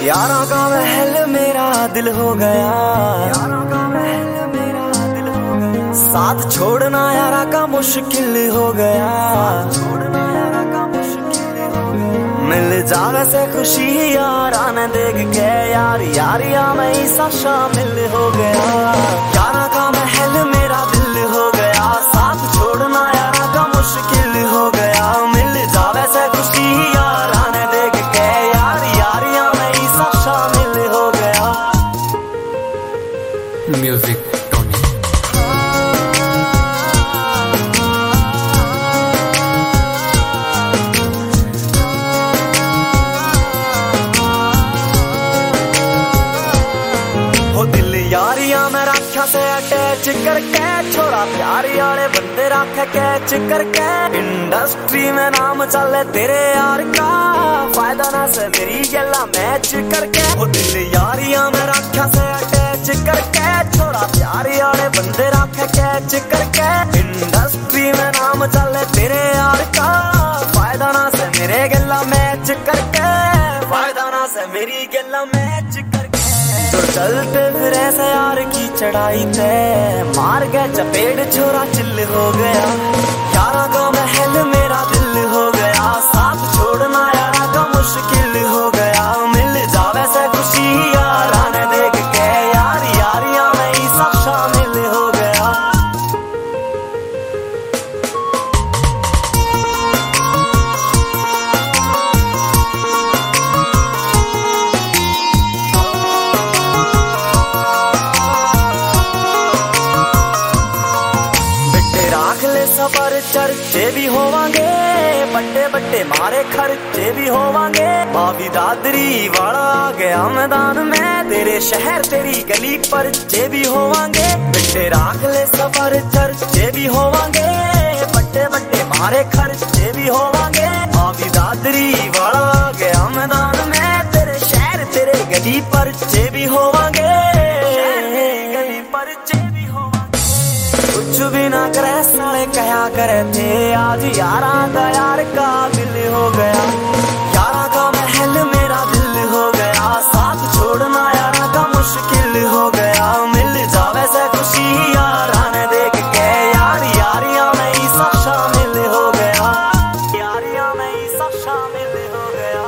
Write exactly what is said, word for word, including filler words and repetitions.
यारा का महल मेरा दिल हो गया, यारा का महल मेरा दिल हो गया। साथ छोड़ना यारा का मुश्किल हो गया, छोड़ना यारा का मुश्किल हो गया। मिल जावे से खुशी यारा ने देख के, यार यारिया में ही सा शामिल हो गया। यारा का महल मेरा दिल हो गया, साथ छोड़ना यारा का मुश्किल हो गया। मिल जावे से खुशी यारा ने देख के, यार यारिया में ही सा शामिल हो गया। Music Tony. हो दिल यारिया में रखा से अटैच करके, छोड़ा प्यारी वाले बंदे रखे कैच करके। इंडस्ट्री में नाम चले तेरे यार का, फायदा ना से मेरी गला मैच करके। हो दिल यारिया में रखा से अटैच करके, छोड़ा प्यारी वाले बंदे रखे कैच करके। इंडस्ट्री में नाम चले तेरे यार का, फायदा ना से मेरे गला मैच करके, फायदा ना से मेरी गला मैच करके। तो चलते फिर ऐसे यार की चढ़ाई थे, मार गए चपेट छोरा चिल्ल हो गया। यारा का महल मेरा दिल हो गया, साथ छोड़ना यारा का मुश्किल हो गया। मिल जावे से खुशी यारा ने देख के, यार यारिया में ही सब शामिल हो गया। सफर चर्चे भी होवांगे, बड़े बड़े मारे खर्चे भी होवांगे। भाभी दादरी वाला आ गया मैदान में, तेरे शहर तेरी गली पर चे भी होवांगे। बेटे राख ले सफर चर्चे भी होवांगे, बड़े बड़े मारे खर्चे भी होवांगे। भाभी दादरी वाला आ गया मैदान में, तेरे शहर तेरे गली पर चे भी होवांगे, गली पर चे भी होवांगे। कुछ भी ना करे साले कहा करे थे, आज यारा का यार का दिल हो गया। यारा का महल मेरा दिल हो गया, साथ छोड़ना यारा का मुश्किल हो गया। मिल जावे से खुशी यारा ने देख के, यार यारिया में ही सब शामिल हो गया, यारिया में ही सब शामिल हो गया।